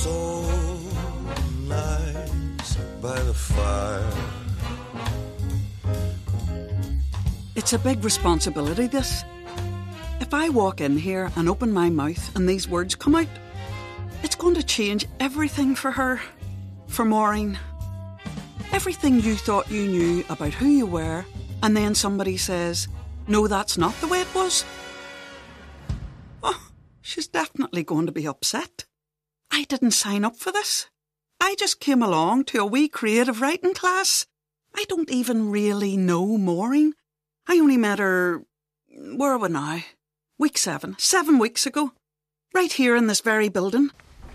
so nice by the fire. It's a big responsibility, this. If I walk in here and open my mouth and these words come out, it's going to change everything for her, for Maureen. Everything you thought you knew about who you were, and then somebody says, no, that's not the way it was. Oh, she's definitely going to be upset. I didn't sign up for this. I just came along to a wee creative writing class. I don't even really know Maureen. I only met her, where are we now? Week 7 weeks ago. Right here in this very building.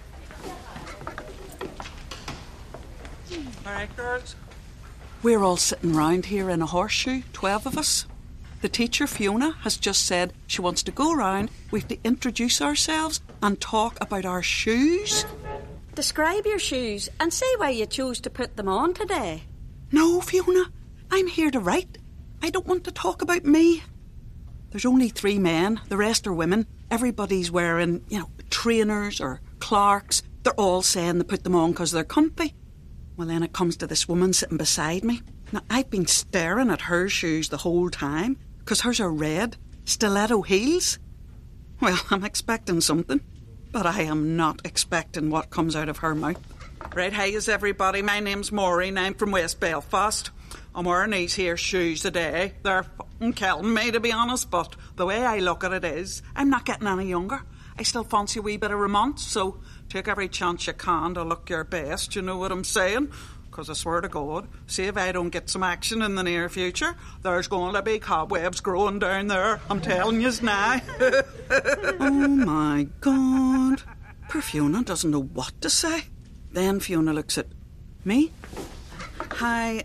All right, girls. We're all sitting round here in a horseshoe, 12 of us. The teacher, Fiona, has just said she wants to go round. We have to introduce ourselves and talk about our shoes. Describe your shoes and say why you chose to put them on today. No, Fiona, I'm here to write. I don't want to talk about me. There's only 3 men, the rest are women. Everybody's wearing, trainers or Clarks. They're all saying they put them on because they're comfy. Well, then it comes to this woman sitting beside me. Now, I've been staring at her shoes the whole time because hers are red, stiletto heels. Well, I'm expecting something, but I am not expecting what comes out of her mouth. Right, hey, is everybody? My name's Maureen. I'm from West Belfast. I'm wearing these here shoes today. They're fucking killing me, to be honest, but the way I look at it is, I'm not getting any younger. I still fancy a wee bit of romance, so take every chance you can to look your best, you know what I'm saying? Because I swear to God, see if I don't get some action in the near future, there's going to be cobwebs growing down there. I'm telling yous now. Oh my God. Poor Fiona doesn't know what to say. Then Fiona looks at me. Hi,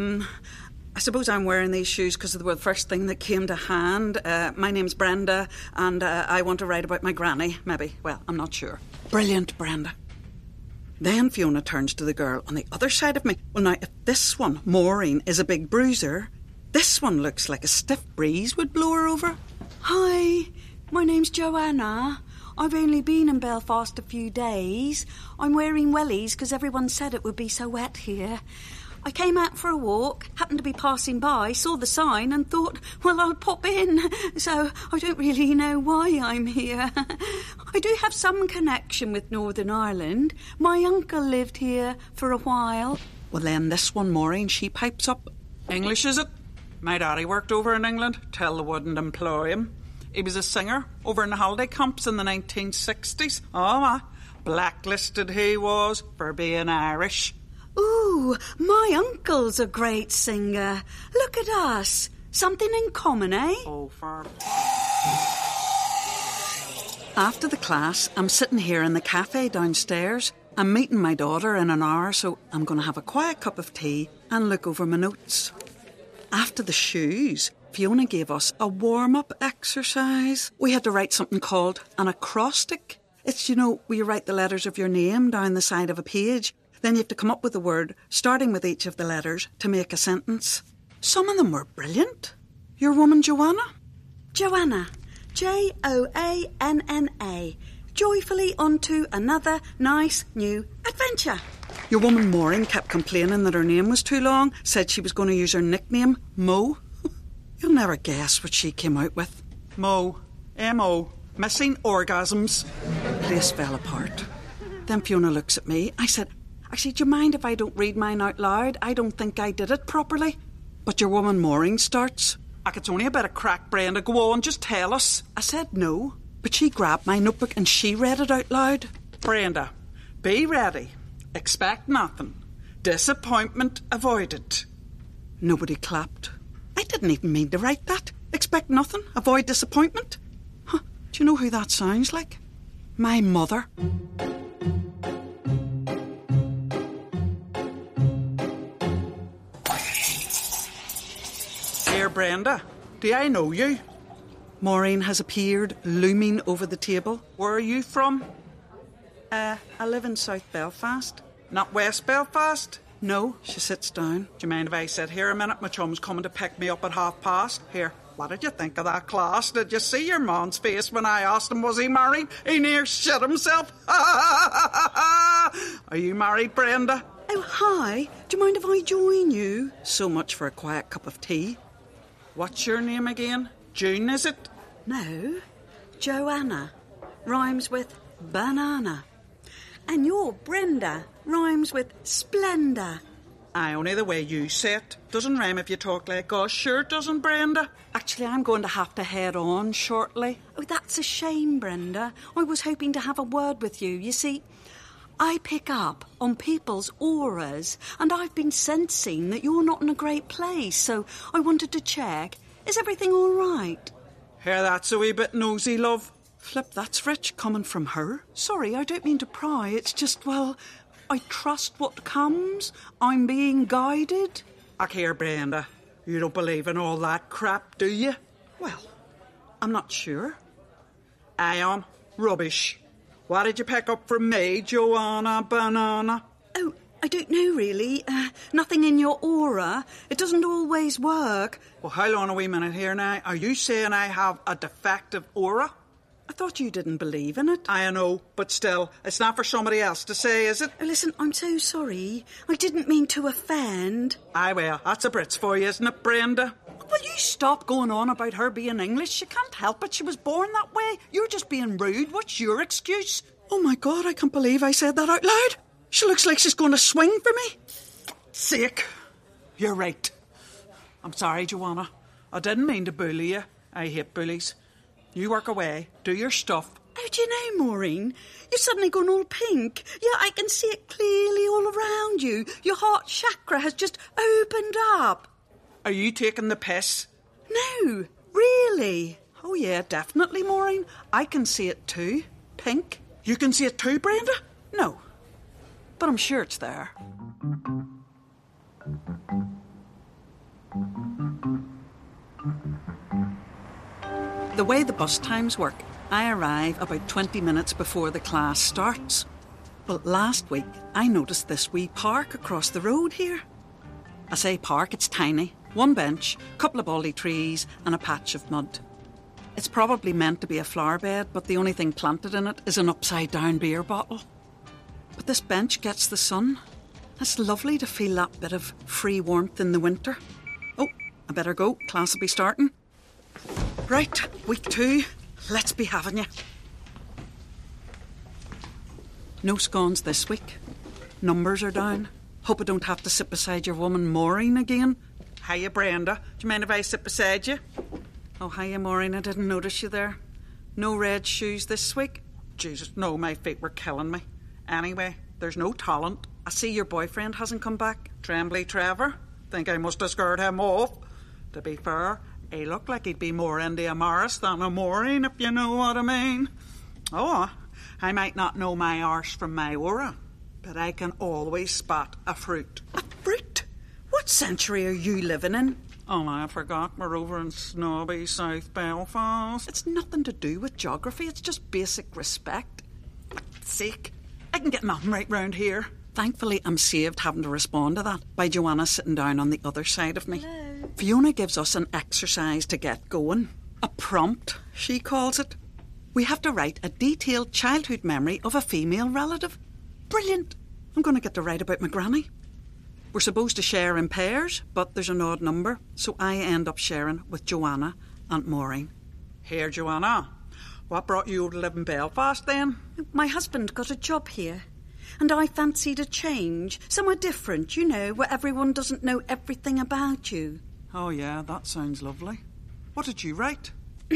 I suppose I'm wearing these shoes because they were the first thing that came to hand. My name's Brenda, and I want to write about my granny, maybe. Well, I'm not sure. Brilliant, Brenda. Then Fiona turns to the girl on the other side of me. Well, now, if this one, Maureen, is a big bruiser, this one looks like a stiff breeze would blow her over. Hi, my name's Joanna. I've only been in Belfast a few days. I'm wearing wellies because everyone said it would be so wet here. I came out for a walk, happened to be passing by, saw the sign and thought, well, I'll pop in. So I don't really know why I'm here. I do have some connection with Northern Ireland. My uncle lived here for a while. Well, then this one, Maureen, she pipes up. English, is it? My daddy worked over in England till they wouldn't employ him. He was a singer over in the holiday camps in the 1960s. Oh, blacklisted he was for being Irish. Ooh, my uncle's a great singer. Look at us. Something in common, eh? Oh, for... After the class, I'm sitting here in the cafe downstairs. I'm meeting my daughter in an hour, so I'm going to have a quiet cup of tea and look over my notes. After the shoes, Fiona gave us a warm-up exercise. We had to write something called an acrostic. It's, where you write the letters of your name down the side of a page. Then you have to come up with a word, starting with each of the letters, to make a sentence. Some of them were brilliant. Your woman, Joanna? Joanna. Joanna. Joyfully onto another nice new adventure. Your woman, Maureen, kept complaining that her name was too long, said she was going to use her nickname, Mo. You'll never guess what she came out with. Mo. M-O. Missing orgasms. The place fell apart. Then Fiona looks at me. I said, actually, do you mind if I don't read mine out loud? I don't think I did it properly. But your woman Maureen starts. It's only a bit of crack, Brenda. Go on, just tell us. I said no, but she grabbed my notebook and she read it out loud. Brenda, be ready. Expect nothing. Disappointment avoided. Nobody clapped. I didn't even mean to write that. Expect nothing, avoid disappointment. Huh, do you know who that sounds like? My mother. Dear Brenda, do I know you? Maureen has appeared, looming over the table. Where are you from? I live in South Belfast. Not West Belfast? No, she sits down. Do you mind if I sit here a minute? My chum's coming to pick me up at past. Here, What did you think of that class? Did you see your man's face when I asked him was he married? He near shit himself. Are you married, Brenda? Oh, hi. Do you mind if I join you? So much for a quiet cup of tea. What's your name again? June, is it? No, Joanna. Rhymes with banana. And you're Brenda. Rhymes with splendor. Aye, only the way you say it. Doesn't rhyme if you talk like us. Sure doesn't, Brenda. Actually, I'm going to have to head on shortly. Oh, that's a shame, Brenda. I was hoping to have a word with you. You see, I pick up on people's auras, and I've been sensing that you're not in a great place, so I wanted to check. Is everything all right? Here, that's a wee bit nosy, love. Flip, that's rich coming from her. Sorry, I don't mean to pry. It's just, well, I trust what comes. I'm being guided. Here, Brenda, you don't believe in all that crap, do you? Well, I'm not sure. I am. Rubbish. What did you pick up from me, Joanna Banana? Oh, I don't know, really. Nothing in your aura. It doesn't always work. Well, hold on a wee minute here now. Are you saying I have a defective aura? I thought you didn't believe in it. I know, but still, it's not for somebody else to say, is it? Oh, listen, I'm so sorry. I didn't mean to offend. Aye, well, that's a Brits for you, isn't it, Brenda? Will you stop going on about her being English? She can't help it. She was born that way. You're just being rude. What's your excuse? Oh, my God, I can't believe I said that out loud. She looks like she's going to swing for me. Sake. You're right. I'm sorry, Joanna. I didn't mean to bully you. I hate bullies. You work away, do your stuff. How do you know, Maureen? You've suddenly gone all pink. Yeah, I can see it clearly all around you. Your heart chakra has just opened up. Are you taking the piss? No, really. Oh, yeah, definitely, Maureen. I can see it too. Pink. You can see it too, Brenda? No, but I'm sure it's there. The way the bus times work, I arrive about 20 minutes before the class starts. But last week, I noticed this wee park across the road here. I say park, it's tiny. One bench, couple of baldy trees and a patch of mud. It's probably meant to be a flower bed, but the only thing planted in it is an upside-down beer bottle. But this bench gets the sun. It's lovely to feel that bit of free warmth in the winter. Oh, I better go. Class will be starting. Right, week 2. Let's be having you. No scones this week. Numbers are down. Hope I don't have to sit beside your woman Maureen again. Hiya, Brenda. Do you mind if I sit beside you? Oh, hiya, Maureen. I didn't notice you there. No red shoes this week? Jesus, no, my feet were killing me. Anyway, there's no talent. I see your boyfriend hasn't come back. Trembly Trevor. Think I must have scared him off. To be fair, he looked like he'd be more into a Morris than a Maureen, if you know what I mean. Oh, I might not know my arse from my aura, but I can always spot a fruit. A fruit? What century are you living in? Oh, I forgot. We're over in snobby South Belfast. It's nothing to do with geography. It's just basic respect. For sake, I can get nothing right round here. Thankfully, I'm saved having to respond to that by Joanna sitting down on the other side of me. Hello. Fiona gives us an exercise to get going. A prompt, she calls it. We have to write a detailed childhood memory of a female relative. Brilliant. I'm going to get to write about my granny. We're supposed to share in pairs, but there's an odd number, so I end up sharing with Joanna and Maureen. Here, Joanna, what brought you to live in Belfast then? My husband got a job here, and I fancied a change, somewhere different, you know, where everyone doesn't know everything about you. Oh yeah, that sounds lovely. What did you write?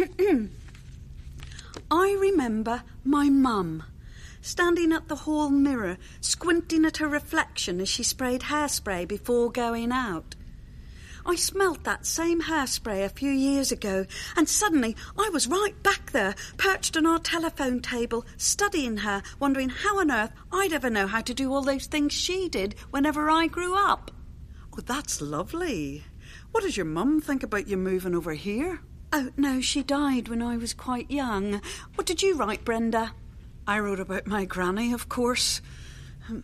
I remember my mum, standing at the hall mirror, squinting at her reflection as she sprayed hairspray before going out. I smelt that same hairspray a few years ago, and suddenly I was right back there, perched on our telephone table, studying her, wondering how on earth I'd ever know how to do all those things she did whenever I grew up. Oh, that's lovely. What does your mum think about you moving over here? Oh, no, she died when I was quite young. What did you write, Brenda? I wrote about my granny, of course.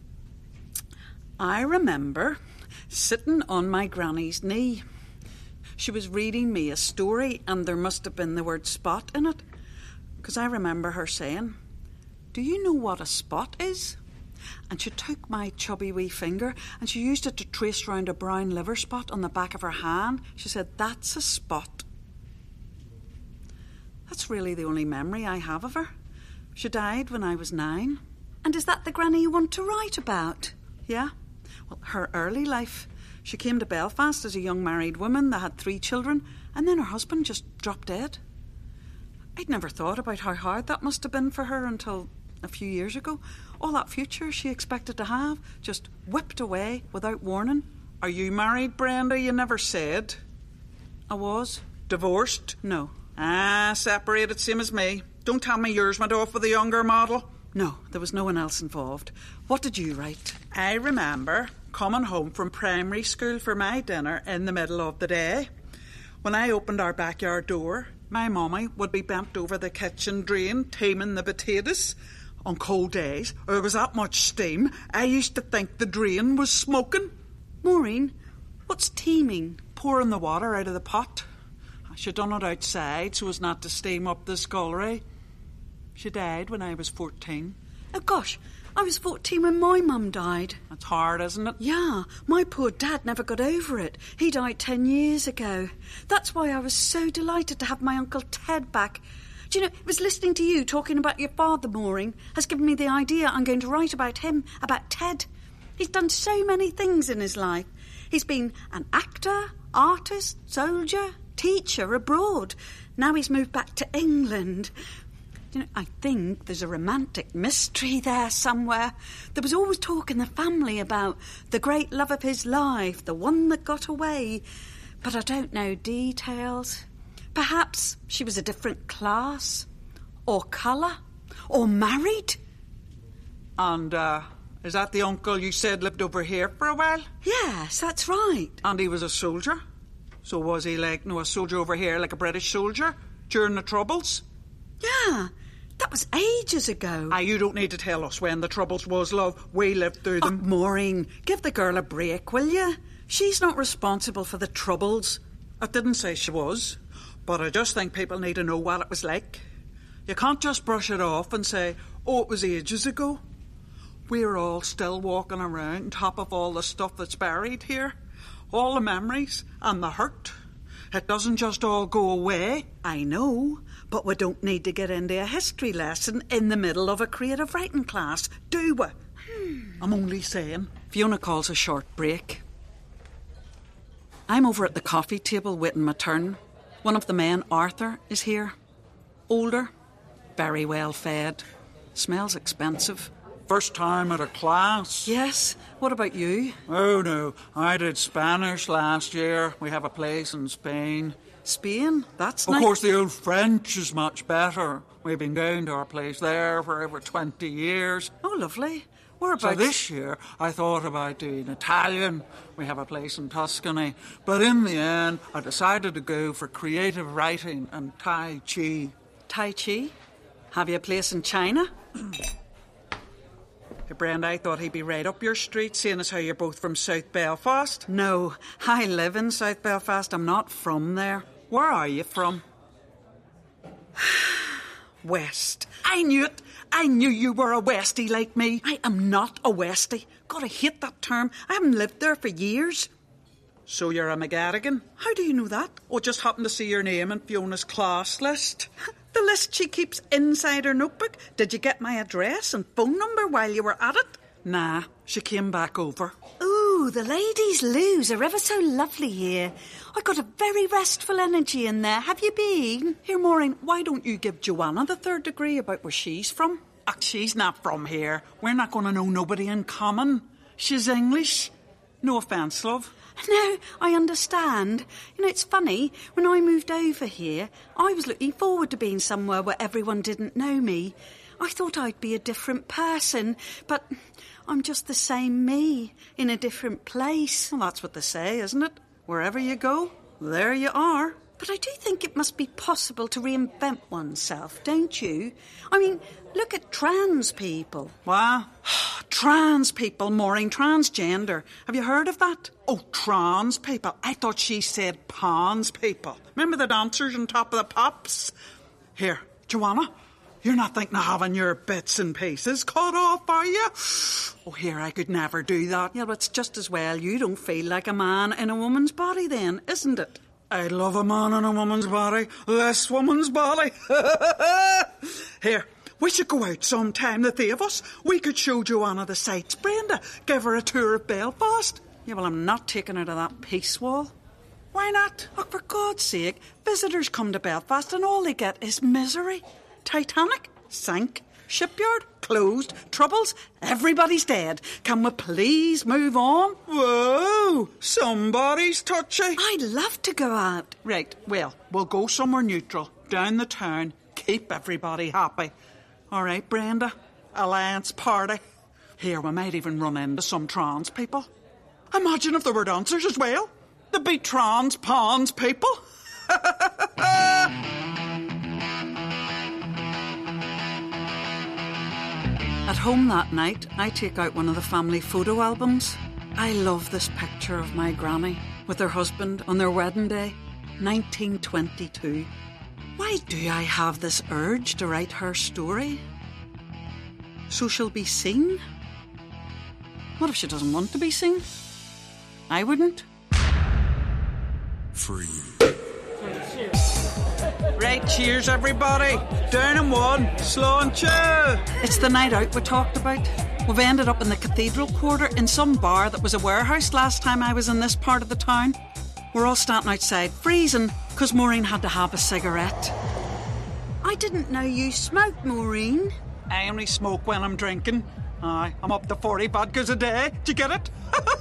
I remember sitting on my granny's knee. She was reading me a story and there must have been the word spot in it. Because I remember her saying, "Do you know what a spot is?" And she took my chubby wee finger and she used it to trace round a brown liver spot on the back of her hand. She said, "That's a spot." That's really the only memory I have of her. She died when I was 9. And is that the granny you want to write about? Yeah. Well, her early life. She came to Belfast as a young married woman. They had 3 children, and then her husband just dropped dead. I'd never thought about how hard that must have been for her until a few years ago. All that future she expected to have just whipped away without warning. Are you married, Brenda? You never said. I was. Divorced? No. Separated, same as me. Don't tell me yours went off with a younger model. No, there was no one else involved. What did you write? I remember coming home from primary school for my dinner in the middle of the day. When I opened our backyard door, my mummy would be bent over the kitchen drain, teaming the potatoes. On cold days, there was that much steam, I used to think the drain was smoking. Maureen, what's teeming? Pouring the water out of the pot. She'd done it outside so as not to steam up the scullery. She died when I was 14. Oh gosh, I was 14 when my mum died. That's hard, isn't it? Yeah, my poor dad never got over it. He died 10 years ago. That's why I was so delighted to have my Uncle Ted back. Do you know, it was listening to you talking about your father, Maureen, has given me the idea I'm going to write about him, about Ted. He's done so many things in his life. He's been an actor, artist, soldier, teacher abroad. Now he's moved back to England. You know, I think there's a romantic mystery there somewhere. There was always talk in the family about the great love of his life, the one that got away. But I don't know details. Perhaps she was a different class, or colour, or married. And, is that the uncle you said lived over here for a while? Yes, that's right. And he was a soldier? So was he like, a soldier over here, like a British soldier, during the Troubles? Yeah, that was ages ago. You don't need to tell us when the Troubles was, love. We lived through them. Oh, Maureen, give the girl a break, will you? She's not responsible for the Troubles. I didn't say she was, but I just think people need to know what it was like. You can't just brush it off and say, oh, it was ages ago. We're all still walking around on top of all the stuff that's buried here. All the memories and the hurt. It doesn't just all go away. I know, but we don't need to get into a history lesson in the middle of a creative writing class, do we? I'm only saying. Fiona calls a short break. I'm over at the coffee table waiting my turn. One of the men, Arthur, is here. Older, very well fed, smells expensive. First time at a class. Yes, what about you? Oh no, I did Spanish last year. We have a place in Spain. Spain? That's Of nice. course the old French is much better. We've been going to our place there for over 20 years. Oh, lovely. So Whereabouts? this year I thought about doing Italian. We have a place in Tuscany. But in the end I decided to go for creative writing and Tai Chi. Tai Chi? Have you a place in China? Hey, Brenda, I thought he'd be right up your street, seeing as how you're both from South Belfast. No, I live in South Belfast. I'm not from there. Where are you from? West. I knew it. I knew you were a Westie like me. I am not a Westie. God, I hate that term. I haven't lived there for years. So you're a McGarrigan? How do you know that? Oh, just happened to see your name in Fiona's class list. The list she keeps inside her notebook. Did you get my address and phone number while you were at it? Nah, she came back over. Ooh, the ladies' loos are ever so lovely here. I got a very restful energy in there. Have you been? Here, Maureen, why don't you give Joanna the 3rd degree about where she's from? She's not from here. We're not going to know nobody in common. She's English. No offence, love. No, I understand. You know, it's funny, when I moved over here, I was looking forward to being somewhere where everyone didn't know me. I thought I'd be a different person, but I'm just the same me, in a different place. Well, that's what they say, isn't it? Wherever you go, there you are. But I do think it must be possible to reinvent oneself, don't you? I mean, look at trans people. What? Trans people, Maureen, transgender. Have you heard of that? Oh, trans people. I thought she said pons people. Remember the dancers on Top of the Pops? Here, Joanna, you're not thinking of having your bits and pieces cut off, are you? Oh, here, I could never do that. Yeah, but it's just as well you don't feel like a man in a woman's body then, isn't it? I love a man in a woman's body. This woman's body. Here, we should go out sometime, the three of us. We could show Joanna the sights, Brenda. Give her a tour of Belfast. Yeah, well, I'm not taking her to that peace wall. Why not? Look, for God's sake, visitors come to Belfast and all they get is misery. Titanic, sank. Shipyard, closed. Troubles, everybody's dead. Can we please move on? Whoa, somebody's touchy. I'd love to go out. Right, well, we'll go somewhere neutral, down the town, keep everybody happy. All right, Brenda, Alliance Party. Here, we might even run into some trans people. Imagine if there were dancers as well. There'd be trans pons people. At home that night, I take out one of the family photo albums. I love this picture of my granny with her husband on their wedding day, 1922. Why do I have this urge to write her story? So she'll be seen? What if she doesn't want to be seen? I wouldn't. Free. Right, cheers everybody. Down in one, slow and chew. It's the night out we talked about. We've ended up in the Cathedral Quarter in some bar that was a warehouse last time I was in this part of the town. We're all standing outside freezing because Maureen had to have a cigarette. I didn't know you smoked, Maureen. I only smoke when I'm drinking. Aye, I'm up to 40 vodkas a day. Do you get it?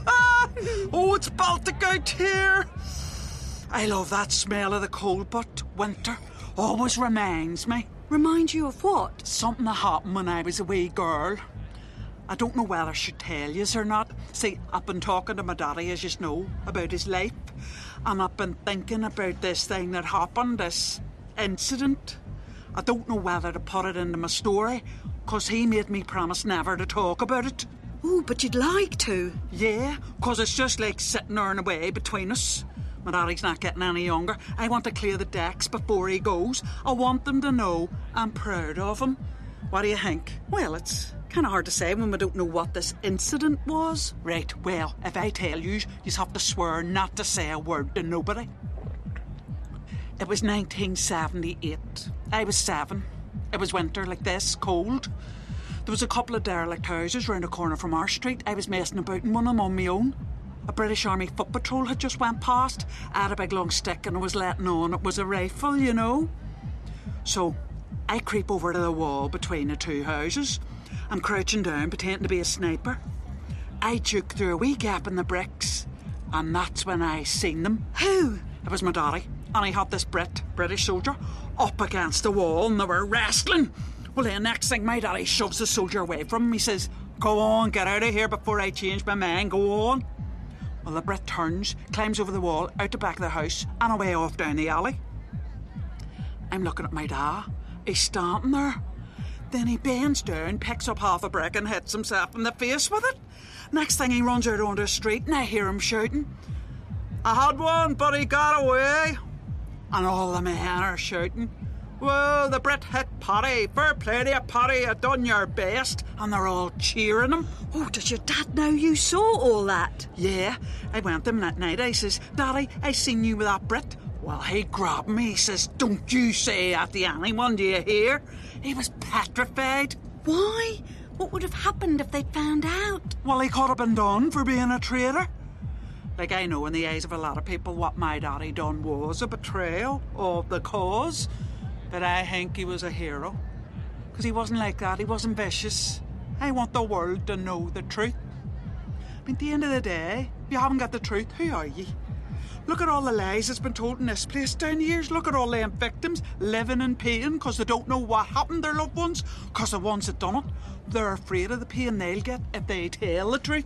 Oh, it's Baltic out here. I love that smell of the cold, but winter always reminds me. Remind you of what? Something that happened when I was a wee girl. I don't know whether I should tell yous or not. See, I've been talking to my daddy, as yous know, about his life. And I've been thinking about this thing that happened, this incident. I don't know whether to put it into my story, 'cause he made me promise never to talk about it. Oh, but you'd like to. Yeah, 'cause it's just like sitting there in a way between us. My daddy's not getting any younger. I want to clear the decks before he goes. I want them to know I'm proud of him. What do you think? Well, it's kind of hard to say when we don't know what this incident was. Right, well, if I tell you have to swear not to say a word to nobody. It was 1978. I was 7. It was winter like this, cold. There was a couple of derelict houses round the corner from our street. I was messing about in one of them on my own. A British Army foot patrol had just went past. I had a big long stick and I was letting on it was a rifle, you know. So I creep over to the wall between the two houses. I'm crouching down, pretending to be a sniper. I juke through a wee gap in the bricks, and that's when I seen them. Who? It was my daddy, and he had this British soldier up against the wall, and they were wrestling. Well, then next thing, my daddy shoves the soldier away from him. He says, "Go on, get out of here before I change my mind, go on." Well, the Brit turns, climbs over the wall, out the back of the house, and away off down the alley. I'm looking at my dad. He's standing there. Then he bends down, picks up half a brick and hits himself in the face with it. Next thing, he runs out onto the street and I hear him shouting, "I had one, but he got away." And all the men are shouting, "Well, the Brit hit Paddy. Fair play to you, Paddy. You done your best." And they're all cheering him. Oh, does your dad know you saw all that? Yeah, I went to him that night. I says, "Daddy, I seen you with that Brit." Well, he grabbed me. He says, "Don't you say that to anyone, do you hear?" He was petrified. Why? What would have happened if they'd found out? Well, he could have been done for being a traitor. Like, I know in the eyes of a lot of people what my daddy done was a betrayal of the cause. But I think he was a hero. Because he wasn't like that. He wasn't vicious. I want the world to know the truth. I mean, at the end of the day, if you haven't got the truth, who are you? Look at all the lies that's been told in this place down the years. Look at all them victims living in pain because they don't know what happened to their loved ones. Because the ones that done it, they're afraid of the pain they'll get if they tell the truth.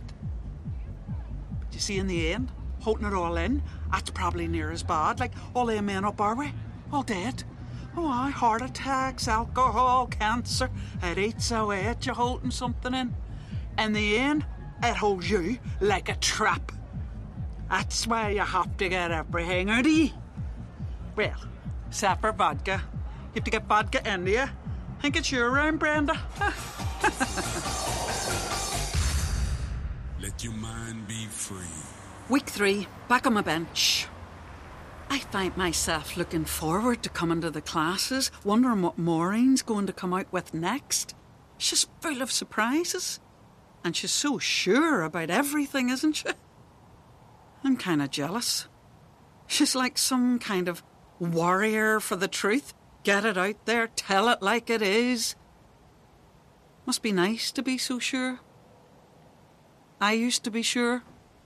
But you see, in the end, holding it all in, that's probably near as bad. Like all them men up our way, all dead. Oh, aye, heart attacks, alcohol, cancer. It eats away at you holding something in. In the end, it holds you like a trap. That's why you have to get everything out of you. Well, except for vodka. You have to get vodka into you. Think it's your round, Brenda? Let your mind be free. Week 3, back on my bench. I find myself looking forward to coming to the classes, wondering what Maureen's going to come out with next. She's full of surprises. And she's so sure about everything, isn't she? I'm kind of jealous. She's like some kind of warrior for the truth. Get it out there, tell it like it is. Must be nice to be so sure. I used to be sure.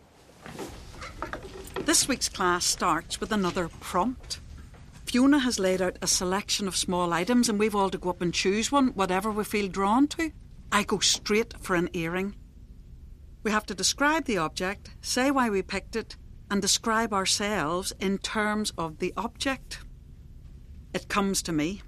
This week's class starts with another prompt. Fiona has laid out a selection of small items and we've all to go up and choose one, whatever we feel drawn to. I go straight for an earring. We have to describe the object, say why we picked it, and describe ourselves in terms of the object. It comes to me.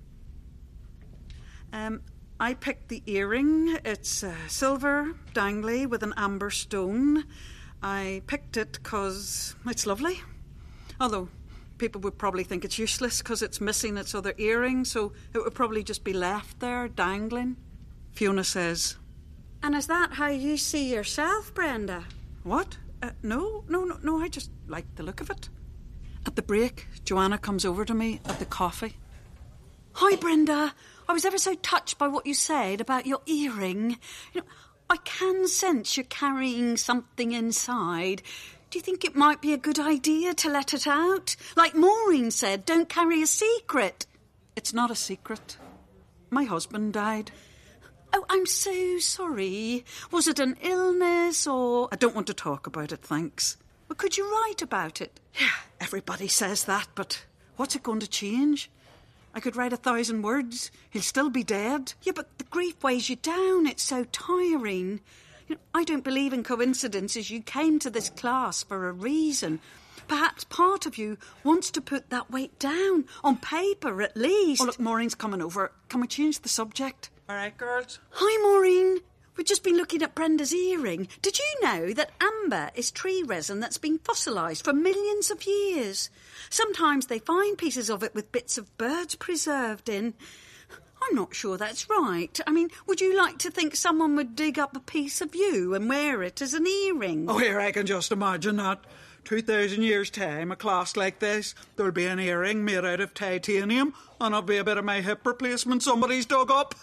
I picked the earring. It's silver, dangly, with an amber stone. I picked it because it's lovely. Although people would probably think it's useless because it's missing its other earring, so it would probably just be left there, dangling. Fiona says, And is that how you see yourself, Brenda? What? No, I just like the look of it. At the break, Joanna comes over to me at the coffee. Hi, Brenda. I was ever so touched by what you said about your earring. I can sense you're carrying something inside. Do you think it might be a good idea to let it out? Like Maureen said, don't carry a secret. It's not a secret. My husband died. Oh, I'm so sorry. Was it an illness or... I don't want to talk about it, thanks. Well, could you write about it? Yeah, everybody says that, but what's it going to change? I could write 1,000 words. He'll still be dead. Yeah, but the grief weighs you down. It's so tiring. I don't believe in coincidences. You came to this class for a reason. Perhaps part of you wants to put that weight down, on paper at least. Oh, look, Maureen's coming over. Can we change the subject? All right, girls. Hi, Maureen. We've just been looking at Brenda's earring. Did you know that amber is tree resin that's been fossilised for millions of years? Sometimes they find pieces of it with bits of birds preserved in. I'm not sure that's right. I mean, would you like to think someone would dig up a piece of you and wear it as an earring? Oh, here, I can just imagine that. 2,000 years' time, a class like this, there'll be an earring made out of titanium, and it'll be a bit of my hip replacement somebody's dug up.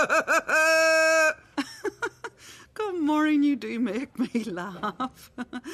God, Maureen, you do make me laugh.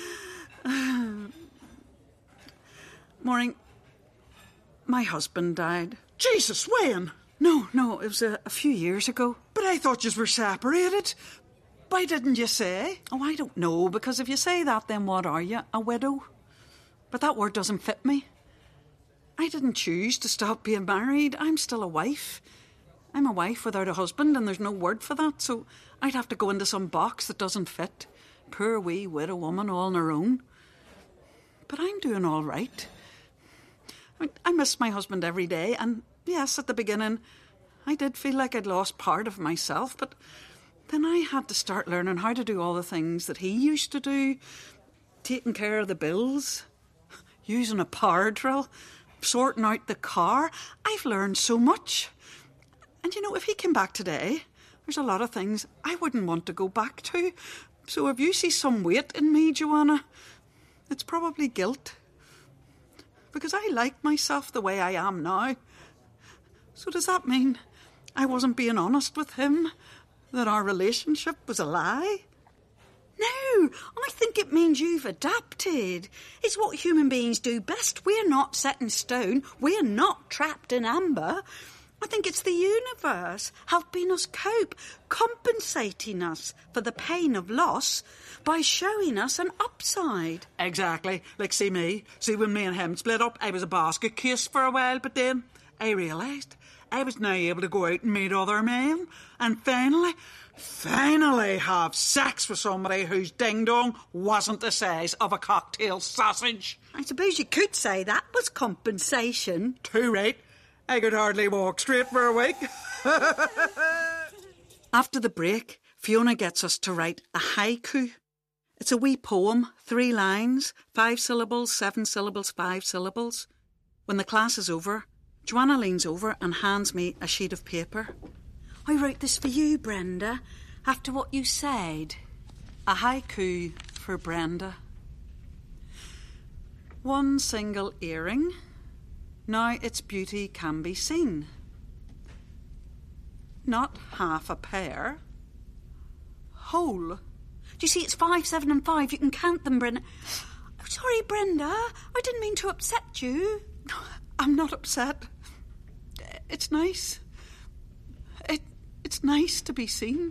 Maureen, my husband died. Jesus, when? No, it was a few years ago. But I thought you were separated. Why didn't you say? Oh, I don't know, because if you say that, then what are you? A widow? But that word doesn't fit me. I didn't choose to stop being married. I'm still a wife. I'm a wife without a husband, and there's no word for that, so I'd have to go into some box that doesn't fit. Poor wee widow woman all on her own. But I'm doing all right. I miss my husband every day, and yes, at the beginning, I did feel like I'd lost part of myself, but then I had to start learning how to do all the things that he used to do. Taking care of the bills, using a power drill, sorting out the car. I've learned so much. And if he came back today, there's a lot of things I wouldn't want to go back to. So if you see some weight in me, Joanna, it's probably guilt. Because I like myself the way I am now. So does that mean I wasn't being honest with him? That our relationship was a lie? No, I think it means you've adapted. It's what human beings do best. We're not set in stone. We're not trapped in amber. I think it's the universe helping us cope, compensating us for the pain of loss by showing us an upside. Exactly. Like, see me. See, when me and him split up, I was a basket case for a while, but then I realised I was now able to go out and meet other men and finally have sex with somebody whose ding-dong wasn't the size of a cocktail sausage. I suppose you could say that was compensation. Too right. I could hardly walk straight for a week. After the break, Fiona gets us to write a haiku. It's a wee poem, 3 lines, 5 syllables, 7 syllables, 5 syllables. When the class is over, Joanna leans over and hands me a sheet of paper. I wrote this for you, Brenda, after what you said. A haiku for Brenda. One single earring, now its beauty can be seen. Not half a pair, whole. Do you see it's 5, 7 and 5? You can count them, Brenda. Oh, sorry, Brenda. I didn't mean to upset you. I'm not upset. It's nice. It's nice to be seen.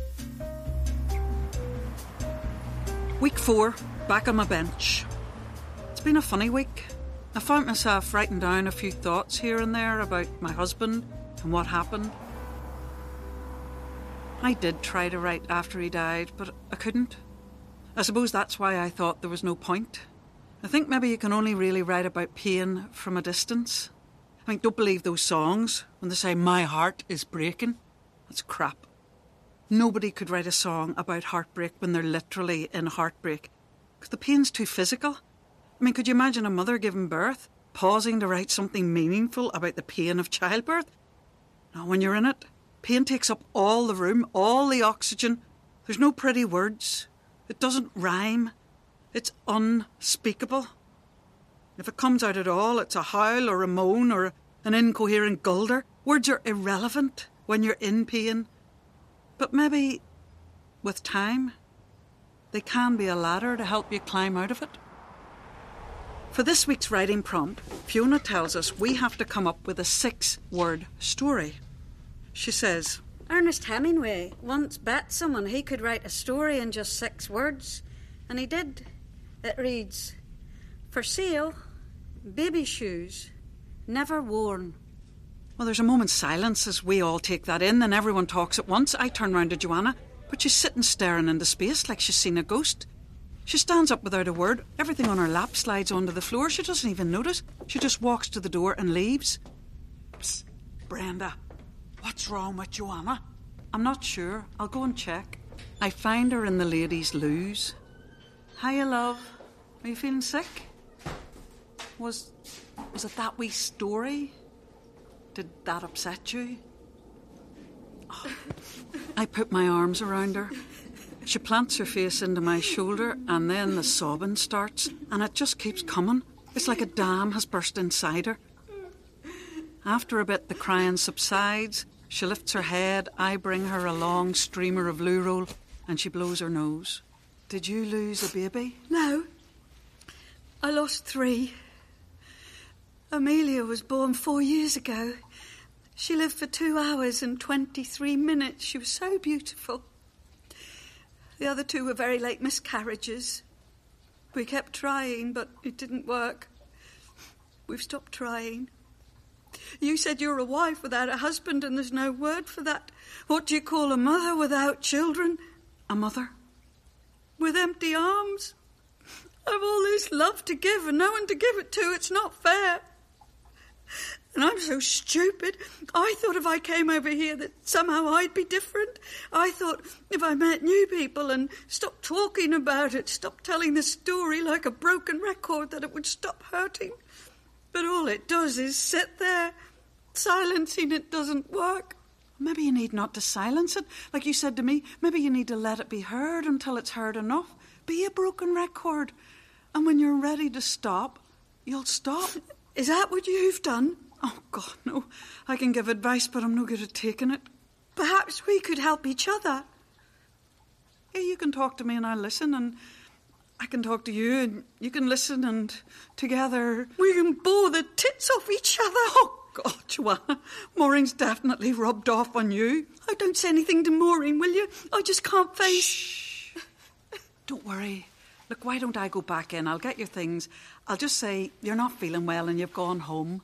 Week 4, back on my bench. It's been a funny week. I found myself writing down a few thoughts here and there about my husband and what happened. I did try to write after he died, but I couldn't. I suppose that's why I thought there was no point. I think maybe you can only really write about pain from a distance. I mean, don't believe those songs when they say, "My heart is breaking." That's crap. Nobody could write a song about heartbreak when they're literally in heartbreak, because the pain's too physical. I mean, could you imagine a mother giving birth, pausing to write something meaningful about the pain of childbirth? No, when you're in it, pain takes up all the room, all the oxygen. There's no pretty words. It doesn't rhyme. It's unspeakable. If it comes out at all, it's a howl or a moan or an incoherent gulder. Words are irrelevant when you're in pain. But maybe, with time, they can be a ladder to help you climb out of it. For this week's writing prompt, Fiona tells us we have to come up with a 6-word story. She says, Ernest Hemingway once bet someone he could write a story in just 6 words, and he did. It reads, "For sale, baby shoes, never worn." Well, there's a moment's silence as we all take that in, and everyone talks at once. I turn round to Joanna, but she's sitting staring into space like she's seen a ghost. She stands up without a word. Everything on her lap slides onto the floor. She doesn't even notice. She just walks to the door and leaves. Psst, Brenda, what's wrong with Joanna? I'm not sure. I'll go and check. I find her in the ladies' loos. Hiya, love. Are you feeling sick? Was it that wee story? Did that upset you? Oh. I put my arms around her. She plants her face into my shoulder, and then the sobbing starts, and it just keeps coming. It's like a dam has burst inside her. After a bit, the crying subsides. She lifts her head. I bring her a long streamer of loo roll, and she blows her nose. Did you lose a baby? No. I lost 3. Amelia was born 4 years ago. She lived for 2 hours and 23 minutes. She was so beautiful. The other 2 were very late miscarriages. We kept trying, but it didn't work. We've stopped trying. You said you're a wife without a husband, and there's no word for that. What do you call a mother without children? A mother. With empty arms. I've all this love to give and no one to give it to. It's not fair. And I'm so stupid. I thought if I came over here that somehow I'd be different. I thought if I met new people and stopped talking about it, stopped telling the story like a broken record, that it would stop hurting. But all it does is sit there. Silencing it doesn't work. Maybe you need not to silence it. Like you said to me, maybe you need to let it be heard until it's heard enough. Be a broken record. And when you're ready to stop, you'll stop. Is that what you've done? Oh, God, no. I can give advice, but I'm no good at taking it. Perhaps we could help each other. Yeah, you can talk to me and I'll listen, and I can talk to you and you can listen, and together we can bore the tits off each other. Oh, God, Joanna, Maureen's definitely rubbed off on you. Oh, don't say anything to Maureen, will you? I just can't face... Shh. Don't worry. Look, why don't I go back in? I'll get your things. I'll just say you're not feeling well and you've gone home.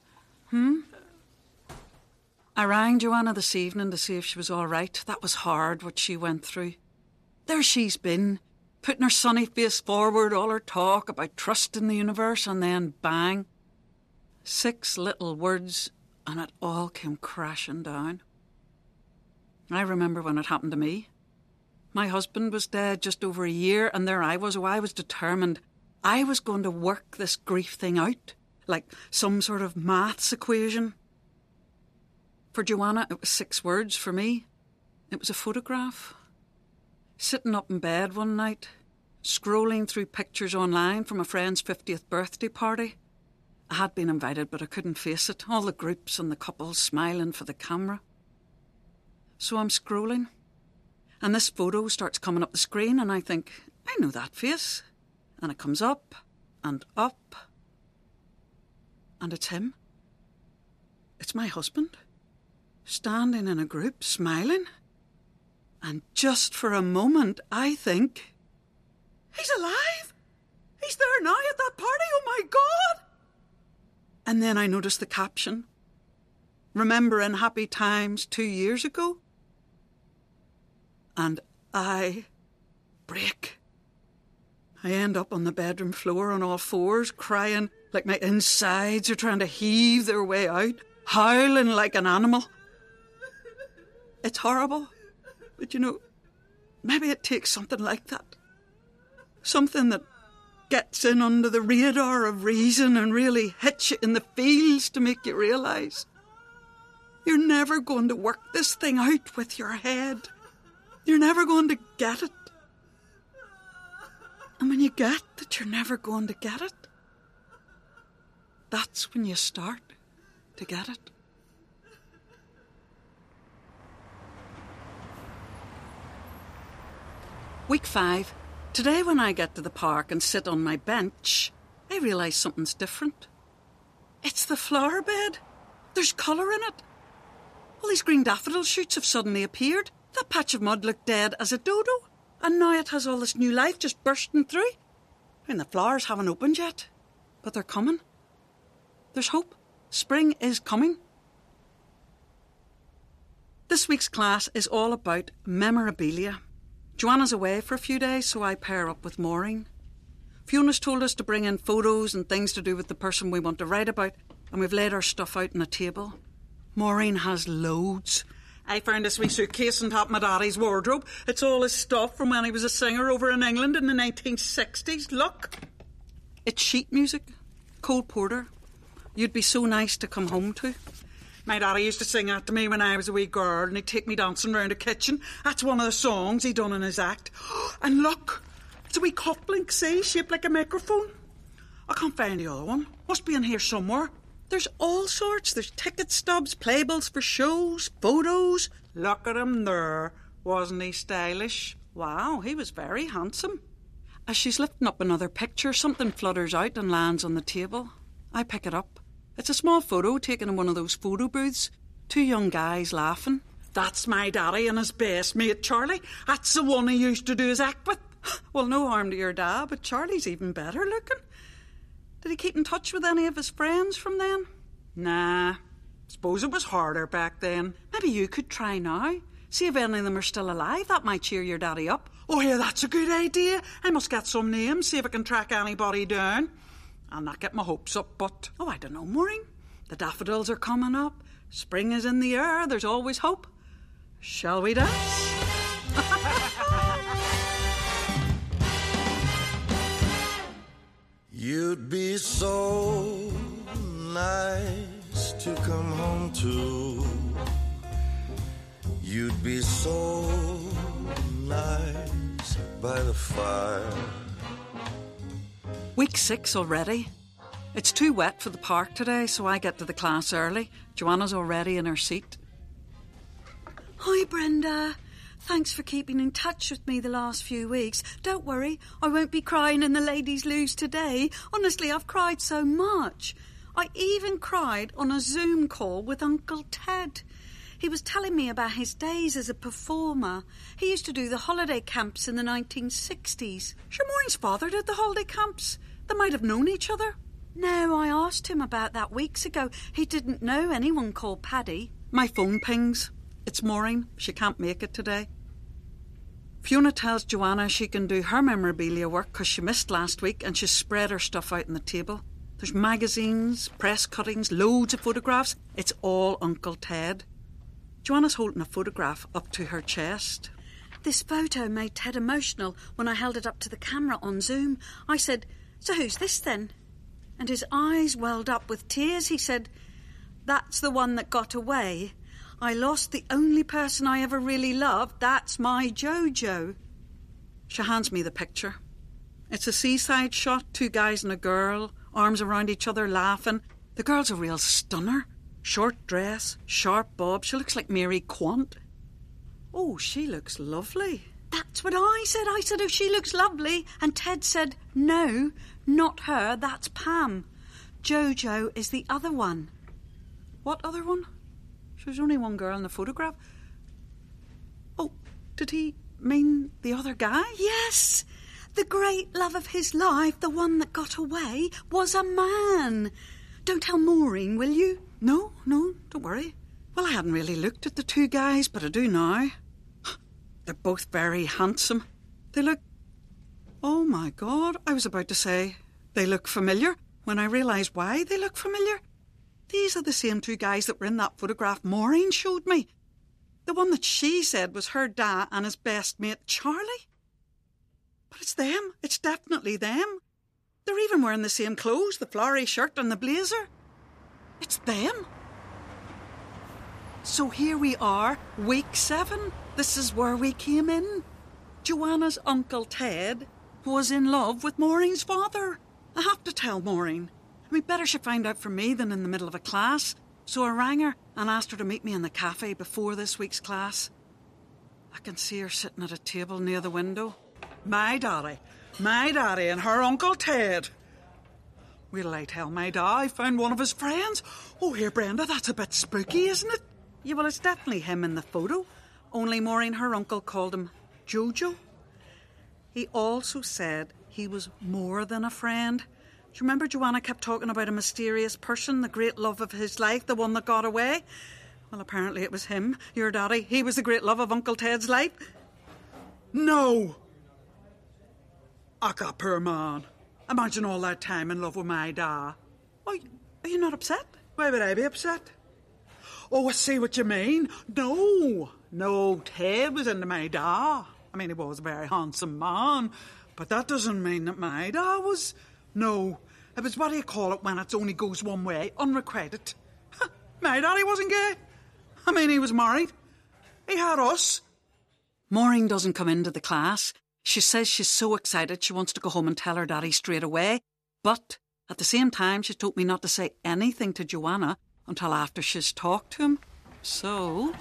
I rang Joanna this evening to see if she was all right. That was hard, what she went through. There she's been, putting her sunny face forward, all her talk about trust in the universe, and then bang. 6 little words, and it all came crashing down. I remember when it happened to me. My husband was dead just over a year, and there I was. Oh, I was determined. I was going to work this grief thing out, like some sort of maths equation. For Joanna, it was 6 words. For me, it was a photograph. Sitting up in bed one night, scrolling through pictures online from a friend's 50th birthday party. I had been invited, but I couldn't face it. All the groups and the couples smiling for the camera. So I'm scrolling, and this photo starts coming up the screen, and I think, I know that face. And it comes up, and it's him. It's my husband, standing in a group, smiling. And just for a moment, I think, he's alive! He's there now at that party, oh my God! And then I noticed the caption, remembering happy times 2 years ago. And I break. I end up on the bedroom floor on all fours, crying like my insides are trying to heave their way out, howling like an animal. It's horrible, but you know, maybe it takes something like that. Something that gets in under the radar of reason and really hits you in the feels to make you realise you're never going to work this thing out with your head. You're never going to get it. And when you get that you're never going to get it, that's when you start to get it. Week 5. Today when I get to the park and sit on my bench, I realise something's different. It's the flower bed. There's colour in it. All these green daffodil shoots have suddenly appeared. That patch of mud looked dead as a dodo, and now it has all this new life just bursting through. And the flowers haven't opened yet, but they're coming. There's hope. Spring is coming. This week's class is all about memorabilia. Joanna's away for a few days, so I pair up with Maureen. Fiona's told us to bring in photos and things to do with the person we want to write about, and we've laid our stuff out on a table. Maureen has loads. I found this wee suitcase on top of my daddy's wardrobe. It's all his stuff from when he was a singer over in England in the 1960s. Look. It's sheet music. Cole Porter. You'd be so nice to come home to. My daddy used to sing that to me when I was a wee girl, and he'd take me dancing round the kitchen. That's one of the songs he done in his act. And look, it's a wee cufflink, see, shaped like a microphone. I can't find the other one. Must be in here somewhere. There's all sorts. There's ticket stubs, playbills for shows, photos. Look at him there. Wasn't he stylish? Wow, he was very handsome. As she's lifting up another picture, something flutters out and lands on the table. I pick it up. It's a small photo taken in one of those photo booths. 2 young guys laughing. That's my daddy and his best mate, Charlie. That's the one he used to do his act with. Well, no harm to your dad, but Charlie's even better looking. Did he keep in touch with any of his friends from then? Nah. Suppose it was harder back then. Maybe you could try now. See if any of them are still alive. That might cheer your daddy up. Oh, yeah, that's a good idea. I must get some names, see if I can track anybody down. I'll not get my hopes up, but... Oh, I don't know, Maureen. The daffodils are coming up. Spring is in the air. There's always hope. Shall we dance? You'd be so nice to come home to. You'd be so nice by the fire. Week 6 already. It's too wet for the park today, so I get to the class early. Joanna's already in her seat. Hi, Brenda. Thanks for keeping in touch with me the last few weeks. Don't worry, I won't be crying in the ladies' loos today. Honestly, I've cried so much. I even cried on a Zoom call with Uncle Ted. He was telling me about his days as a performer. He used to do the holiday camps in the 1960s. Sure, Maureen's father did the holiday camps. They might have known each other. No, I asked him about that weeks ago. He didn't know anyone called Paddy. My phone pings. It's Maureen. She can't make it today. Fiona tells Joanna she can do her memorabilia work because she missed last week, and she's spread her stuff out on the table. There's magazines, press cuttings, loads of photographs. It's all Uncle Ted. Joanna's holding a photograph up to her chest. This photo made Ted emotional when I held it up to the camera on Zoom. I said, "So who's this then?" And his eyes welled up with tears. He said, "That's the one that got away. I lost the only person I ever really loved. That's my Jojo." She hands me the picture. It's a seaside shot, 2 guys and a girl, arms around each other, laughing. The girl's a real stunner. Short dress, sharp bob. She looks like Mary Quant. Oh, she looks lovely. That's what I said. I said, "Oh, she looks lovely." And Ted said, "No, not her. That's Pam. Jojo is the other one." What other one? There's only one girl in the photograph. Oh, did he mean the other guy? Yes. The great love of his life, the one that got away, was a man. Don't tell Maureen, will you? No, don't worry. Well, I hadn't really looked at the 2 guys, but I do now. They're both very handsome. They look... Oh, my God, I was about to say they look familiar when I realised why they look familiar. These are the same 2 guys that were in that photograph Maureen showed me. The one that she said was her dad and his best mate, Charlie. But it's them. It's definitely them. They're even wearing the same clothes, the flowery shirt and the blazer. It's them. So here we are, week 7. This is where we came in. Joanna's Uncle Ted was in love with Maureen's father. I have to tell Maureen. I mean, better she find out from me than in the middle of a class. So I rang her and asked her to meet me in the cafe before this week's class. I can see her sitting at a table near the window. My daddy and her Uncle Ted. Wait till I tell my dad I found one of his friends. Oh, here, Brenda, that's a bit spooky, isn't it? Yeah, well, it's definitely him in the photo. Only Maureen, her uncle, called him Jojo. He also said he was more than a friend. Do you remember Joanna kept talking about a mysterious person, the great love of his life, the one that got away? Well, apparently it was him, your daddy. He was the great love of Uncle Ted's life. No! Aka, poor man. Imagine all that time in love with my dad. Oh, are you not upset? Why would I be upset? Oh, I see what you mean. No, Ted was into my dad. I mean, he was a very handsome man, but that doesn't mean that my dad was... No, it was what do you call it when it only goes one way, unrequited. My daddy wasn't gay. I mean, he was married. He had us. Maureen doesn't come into the class. She says she's so excited she wants to go home and tell her daddy straight away. But at the same time, she told me not to say anything to Joanna until after she's talked to him. So...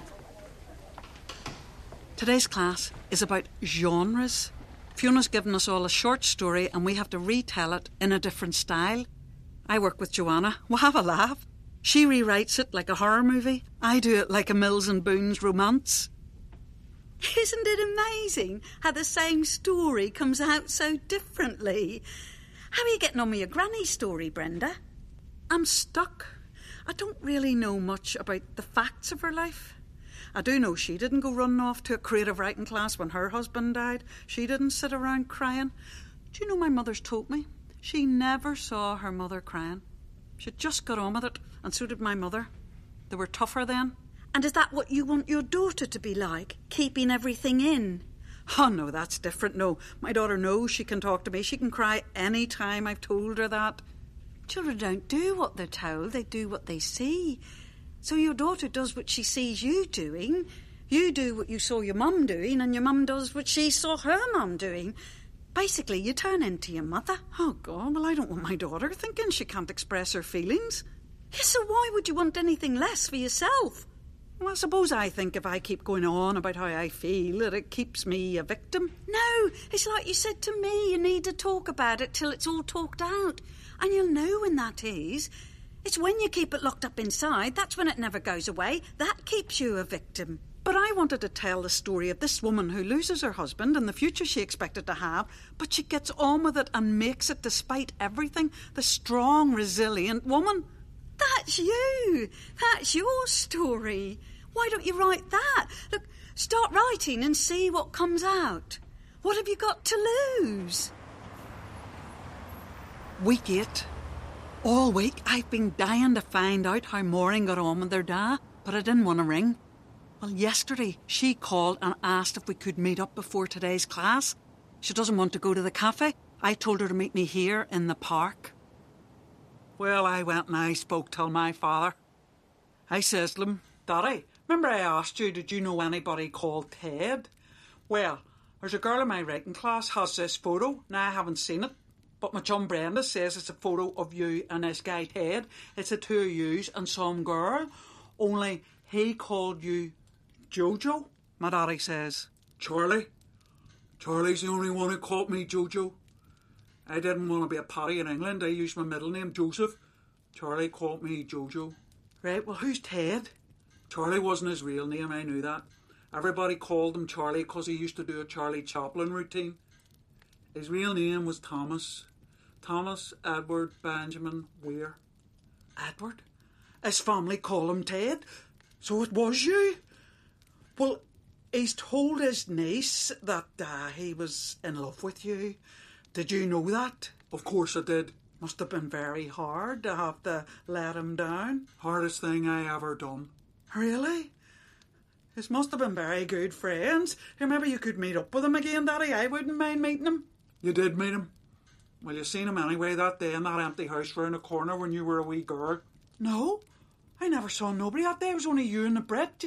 Today's class is about genres. Fiona's given us all a short story and we have to retell it in a different style. I work with Joanna. We'll have a laugh. She rewrites it like a horror movie. I do it like a Mills and Boons romance. Isn't it amazing how the same story comes out so differently? How are you getting on with your granny story, Brenda? I'm stuck. I don't really know much about the facts of her life. I do know she didn't go running off to a creative writing class when her husband died. She didn't sit around crying. Do you know my mother's told me? She never saw her mother crying. She just got on with it, and so did my mother. They were tougher then. And is that what you want your daughter to be like? Keeping everything in? Oh, no, that's different. No, my daughter knows she can talk to me. She can cry any time. I've told her that. Children don't do what they're told. They do what they see. So your daughter does what she sees you doing. You do what you saw your mum doing, and your mum does what she saw her mum doing. Basically, you turn into your mother. Oh, God, well, I don't want my daughter thinking she can't express her feelings. Yes, so why would you want anything less for yourself? Well, I suppose I think if I keep going on about how I feel, that it keeps me a victim. No, it's like you said to me, you need to talk about it till it's all talked out. And you'll know when that is. It's when you keep it locked up inside, that's when it never goes away. That keeps you a victim. But I wanted to tell the story of this woman who loses her husband and the future she expected to have, but she gets on with it and makes it despite everything. The strong, resilient woman. That's you. That's your story. Why don't you write that? Look, start writing and see what comes out. What have you got to lose? Week 8. All week I've been dying to find out how Maureen got on with her dad, but I didn't want to ring. Well, yesterday she called and asked if we could meet up before today's class. She doesn't want to go to the cafe. I told her to meet me here in the park. Well, I went and I spoke to my father. I says to him, Daddy, remember I asked you, did you know anybody called Ted? Well, there's a girl in my writing class has this photo. Now, I haven't seen it, but my chum Brenda says it's a photo of you and this guy Ted. It's the two of yous and some girl, only he called you Jojo. My daddy says, Charlie's the only one who called me Jojo. I didn't want to be a Paddy in England. I used my middle name, Joseph. Charlie called me Jojo. Right, well, who's Ted? Charlie wasn't his real name, I knew that. Everybody called him Charlie because he used to do a Charlie Chaplin routine. His real name was Thomas. Thomas Edward Benjamin Weir. Edward? His family call him Ted? So it was you? Well, he's told his niece that he was in love with you. Did you know that? Of course I did. Must have been very hard to have to let him down. Hardest thing I ever done. Really? This must have been very good friends. Remember you could meet up with him again, Daddy. I wouldn't mind meeting him. You did meet him? Well, you seen him anyway that day in that empty house round the corner when you were a wee girl. No, I never saw nobody that day. It was only you and the Brit.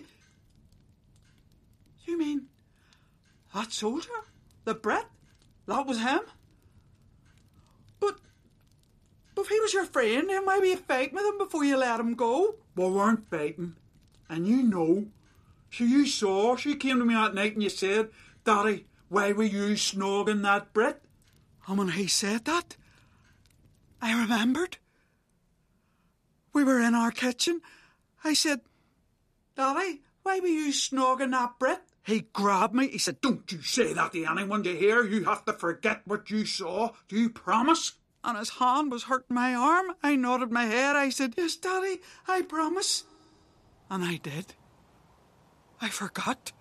You mean that soldier? The Brit? That was him? But if he was your friend, then why were you fighting with him before you let him go? We weren't fighting. And you know. So you saw, she came to me that night and you said, Daddy, why were you snogging that Brit? And when he said that, I remembered. We were in our kitchen. I said, Daddy, why were you snogging that Brit? He grabbed me. He said, don't you say that to anyone, do you hear? You have to forget what you saw. Do you promise? And his hand was hurting my arm. I nodded my head. I said, yes, Daddy, I promise. And I did. I forgot.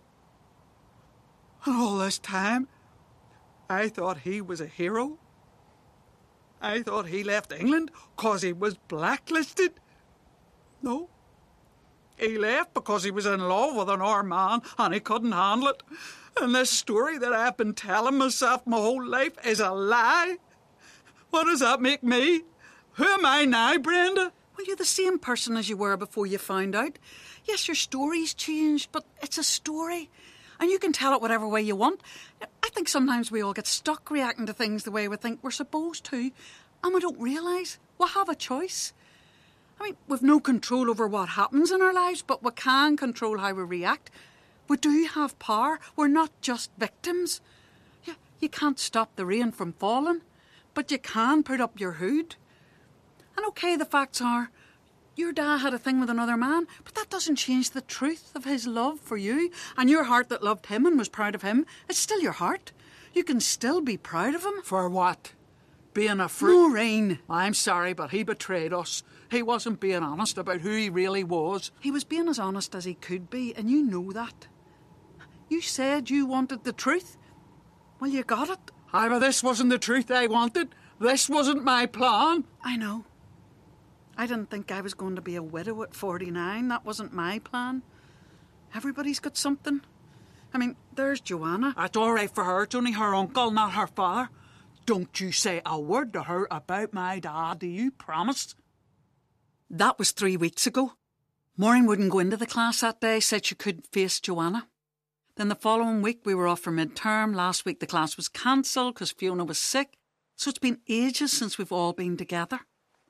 And all this time, I thought he was a hero. I thought he left England 'cause he was blacklisted. No. He left because he was in love with an armed man and he couldn't handle it. And this story that I've been telling myself my whole life is a lie. What does that make me? Who am I now, Brenda? Well, you're the same person as you were before you found out. Yes, your story's changed, but it's a story. And you can tell it whatever way you want. I think sometimes we all get stuck reacting to things the way we think we're supposed to, and we don't realise we have a choice. I mean, we've no control over what happens in our lives, but we can control how we react. We do have power. We're not just victims. Yeah, you can't stop the rain from falling, but you can put up your hood. And okay, the facts are, your dad had a thing with another man, but that doesn't change the truth of his love for you. And your heart that loved him and was proud of him, it's still your heart. You can still be proud of him. For what? Being a fruit? Maureen. I'm sorry, but he betrayed us. He wasn't being honest about who he really was. He was being as honest as he could be, and you know that. You said you wanted the truth. Well, you got it. Aye, but this wasn't the truth I wanted. This wasn't my plan. I know. I didn't think I was going to be a widow at 49. That wasn't my plan. Everybody's got something. I mean, there's Joanna. That's all right for her. It's only her uncle, not her father. Don't you say a word to her about my dad, do you promise? That was 3 weeks ago. Maureen wouldn't go into the class that day, said she couldn't face Joanna. Then the following week we were off for midterm. Last week the class was cancelled because Fiona was sick. So it's been ages since we've all been together.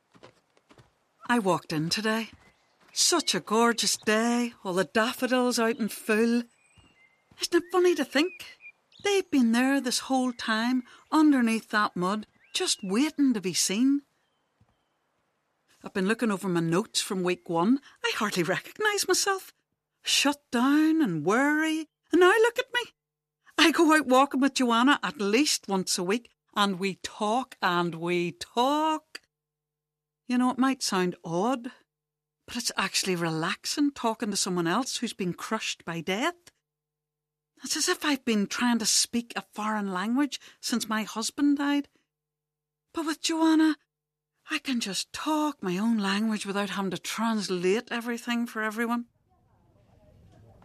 I walked in today. Such a gorgeous day. All the daffodils out in full. Isn't it funny to think? They've been there this whole time, underneath that mud, just waiting to be seen. I've been looking over my notes from week 1. I hardly recognise myself. Shut down and worry. And now look at me. I go out walking with Joanna at least once a week, and we talk and we talk. You know, it might sound odd, but it's actually relaxing talking to someone else who's been crushed by death. It's as if I've been trying to speak a foreign language since my husband died. But with Joanna, I can just talk my own language without having to translate everything for everyone.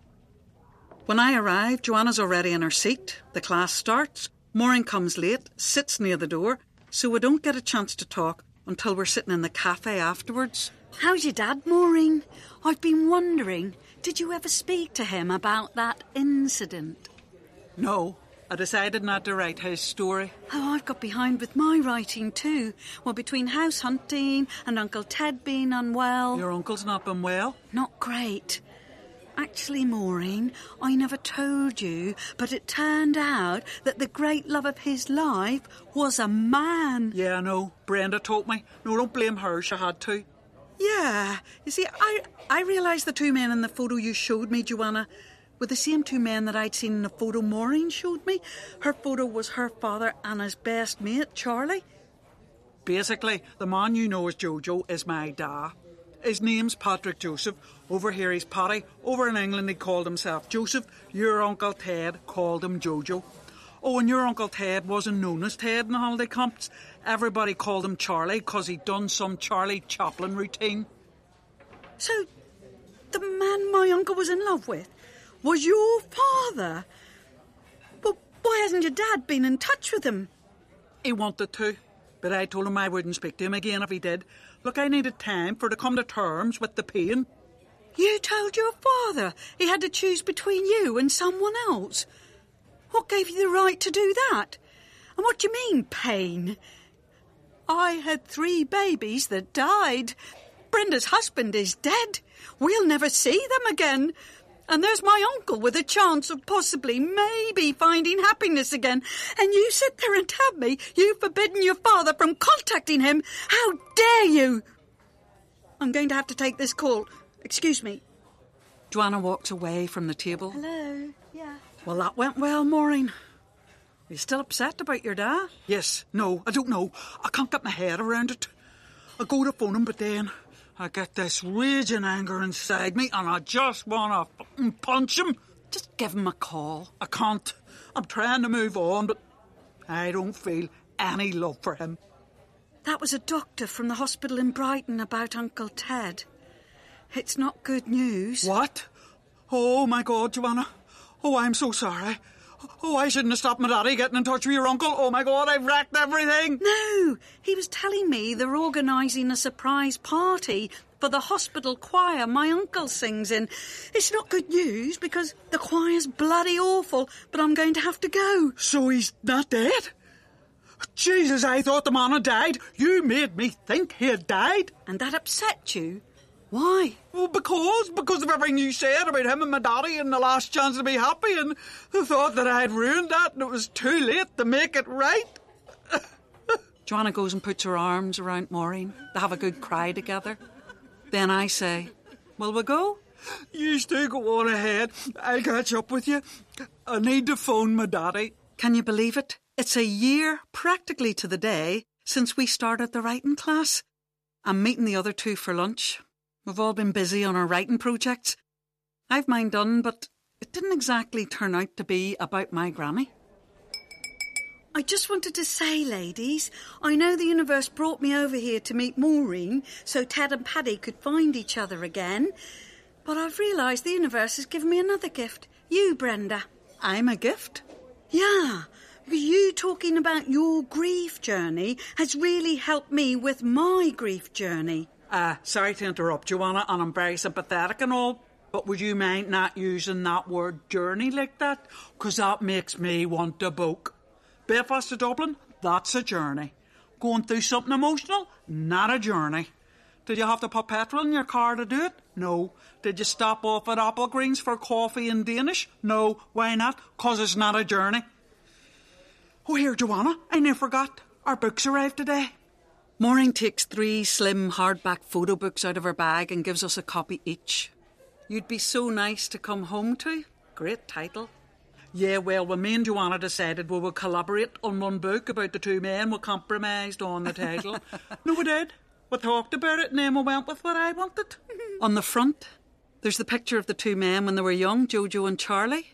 When I arrive, Joanna's already in her seat. The class starts. Maureen comes late, sits near the door, so we don't get a chance to talk until we're sitting in the cafe afterwards. How's your dad, Maureen? I've been wondering, did you ever speak to him about that incident? No, I decided not to write his story. Oh, I've got behind with my writing too. Well, between house hunting and Uncle Ted being unwell... Your uncle's not been well? Not great. Actually, Maureen, I never told you, but it turned out that the great love of his life was a man. Yeah, I know. Brenda told me. No, don't blame her. She had to. Yeah, you see, I realised the two men in the photo you showed me, Joanna, were the same two men that I'd seen in the photo Maureen showed me. Her photo was her father and his best mate, Charlie. Basically, the man you know as Jojo is my dad. His name's Patrick Joseph. Over here he's Paddy. Over in England he called himself Joseph. Your Uncle Ted called him Jojo. Oh, and your Uncle Ted wasn't known as Ted in the holiday camps. Everybody called him Charlie because he'd done some Charlie Chaplin routine. So, the man my uncle was in love with was your father? But why hasn't your dad been in touch with him? He wanted to, but I told him I wouldn't speak to him again if he did. Look, I needed time to come to terms with the pain. You told your father he had to choose between you and someone else? What gave you the right to do that? And what do you mean, pain? I had 3 babies that died. Brenda's husband is dead. We'll never see them again. And there's my uncle with a chance of possibly, maybe finding happiness again. And you sit there and tell me you've forbidden your father from contacting him. How dare you? I'm going to have to take this call. Excuse me. Joanna walks away from the table. Hello, yeah. Well, that went well, Maureen. Are you still upset about your dad? Yes, no, I don't know. I can't get my head around it. I go to phone him, but then I get this raging anger inside me and I just want to fucking punch him. Just give him a call. I can't. I'm trying to move on, but I don't feel any love for him. That was a doctor from the hospital in Brighton about Uncle Ted. It's not good news. What? Oh, my God, Joanna. Oh, I'm so sorry. Oh, I shouldn't have stopped my daddy getting in touch with your uncle. Oh, my God, I've wrecked everything. No, he was telling me they're organising a surprise party for the hospital choir my uncle sings in. It's not good news because the choir's bloody awful, but I'm going to have to go. So he's not dead? Jesus, I thought the man had died. You made me think he had died. And that upset you? Why? Well, because of everything you said about him and my daddy and the last chance to be happy, and I thought that I'd ruined that and it was too late to make it right. Joanna goes and puts her arms around Maureen. They have a good cry together. Then I say, will we go? You two go on ahead. I'll catch up with you. I need to phone my daddy. Can you believe it? It's a year, practically to the day, since we started the writing class. I'm meeting the other 2 for lunch. We've all been busy on our writing projects. I've mine done, but it didn't exactly turn out to be about my granny. I just wanted to say, ladies, I know the universe brought me over here to meet Maureen so Ted and Paddy could find each other again. But I've realised the universe has given me another gift. You, Brenda. I'm a gift? Yeah, because you talking about your grief journey has really helped me with my grief journey. Sorry to interrupt, Joanna, and I'm very sympathetic and all, but would you mind not using that word journey like that? Because that makes me want to book. Belfast to Dublin, that's a journey. Going through something emotional, not a journey. Did you have to put petrol in your car to do it? No. Did you stop off at Applegreens for coffee in Danish? No. Why not? 'Cause it's not a journey. Oh, here, Joanna, I never forgot. Our books arrived today. Maureen takes 3 slim hardback photo books out of her bag and gives us a copy each. You'd Be So Nice to Come Home To. Great title. Yeah, well, when me and Joanna decided we would collaborate on one book about the 2 men, we compromised on the title. No, we did. We talked about it and then we went with what I wanted. On the front, there's the picture of the 2 men when they were young, Jojo and Charlie.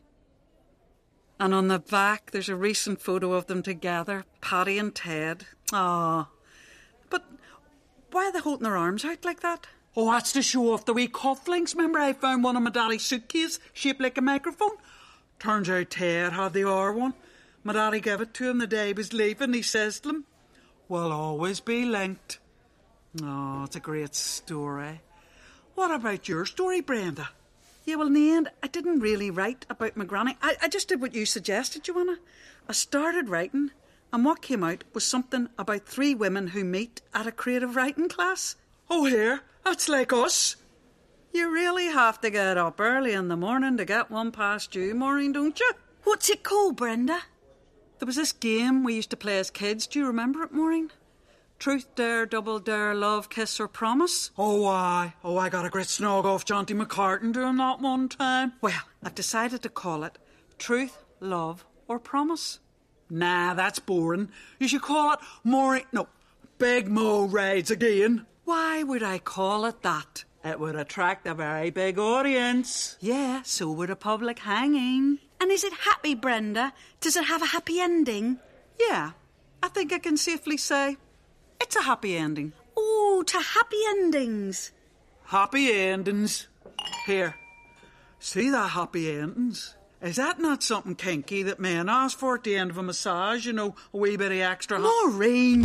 And on the back, there's a recent photo of them together, Paddy and Ted. Ah, but why are they holding their arms out like that? Oh, that's to show off the wee cufflinks. Remember I found one in my daddy's suitcase, shaped like a microphone? Turns out Ted had the R one. My daddy gave it to him the day he was leaving. He says to him, "We'll always be linked." Oh, it's a great story. What about your story, Brenda? Yeah, well, in the end, I didn't really write about my granny. I just did what you suggested, Joanna. I started writing, and what came out was something about 3 women who meet at a creative writing class. Oh, here, that's like us. You really have to get up early in the morning to get one past you, Maureen, don't you? What's it called, Brenda? There was this game we used to play as kids. Do you remember it, Maureen? Truth, dare, double dare, love, kiss or promise? Oh, I got a great snog off Jonty McCartan doing that one time. Well, I've decided to call it Truth, Love or Promise. Nah, that's boring. You should call it Big Mo Rides Again. Why would I call it that? It would attract a very big audience. Yeah, so would a public hanging. And is it happy, Brenda? Does it have a happy ending? Yeah, I think I can safely say it's a happy ending. Oh, to happy endings. Happy endings. Here, see that happy endings? Is that not something kinky that men ask for at the end of a massage? You know, a wee bit of extra... Maureen!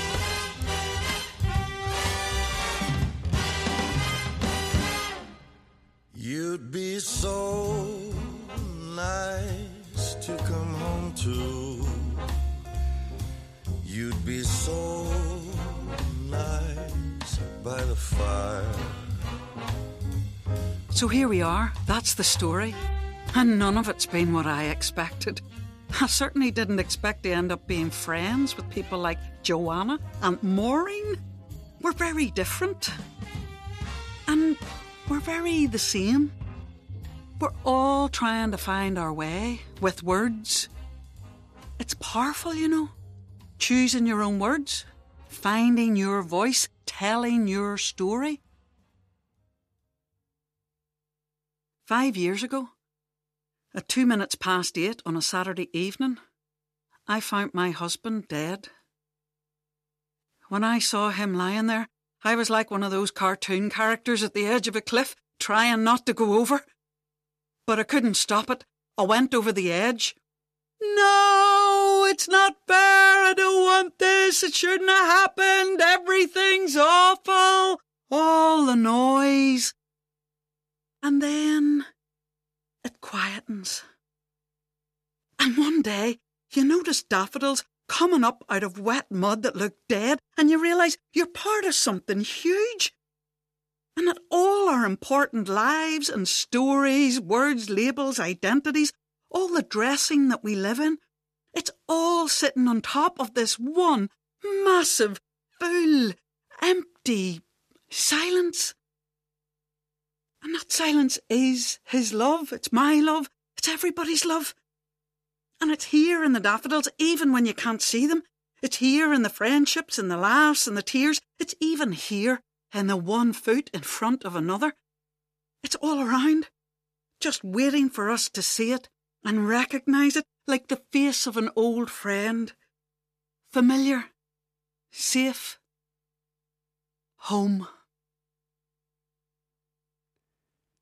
You'd be so nice to come home to. You'd be so nice by the fire. So here we are. That's the story. And none of it's been what I expected. I certainly didn't expect to end up being friends with people like Joanna and Maureen. We're very different. And we're very the same. We're all trying to find our way with words. It's powerful, you know. Choosing your own words, finding your voice, telling your story. 5 years ago, at 8 2:02 on a Saturday evening, I found my husband dead. When I saw him lying there, I was like one of those cartoon characters at the edge of a cliff, trying not to go over. But I couldn't stop it. I went over the edge. No, it's not fair. I don't want this. It shouldn't have happened. Everything's awful. All the noise. And then it quietens. And one day, you notice daffodils coming up out of wet mud that look dead, and you realise you're part of something huge. And that all our important lives and stories, words, labels, identities, all the dressing that we live in, it's all sitting on top of this one massive, full, empty silence. And that silence is his love. It's my love. It's everybody's love. And it's here in the daffodils, even when you can't see them. It's here in the friendships and the laughs and the tears. It's even here in the one foot in front of another. It's all around, just waiting for us to see it and recognise it like the face of an old friend. Familiar, safe, home.